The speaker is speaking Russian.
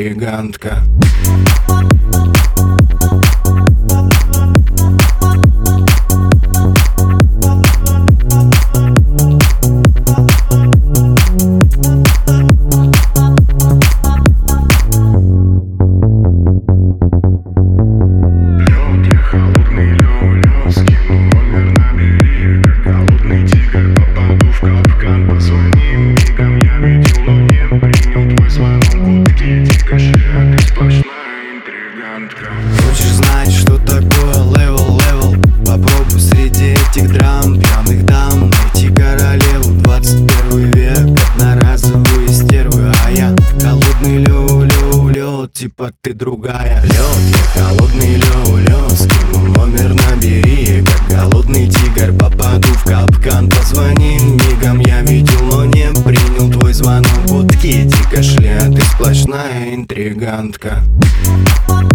интригантка. Хочешь знать, что такое левел? Попробуй среди этих драм, пьяных дам найти королеву. 21 век, одноразовые стервы, а я холодный лёд, типа ты другая. Лёд, я холодный лёд, скину номер, набери. Как голодный тигр попаду в капкан. Позвони мигом, я видел, но не принял твой звонок. Будки, кашля, ты сплошная интригантка.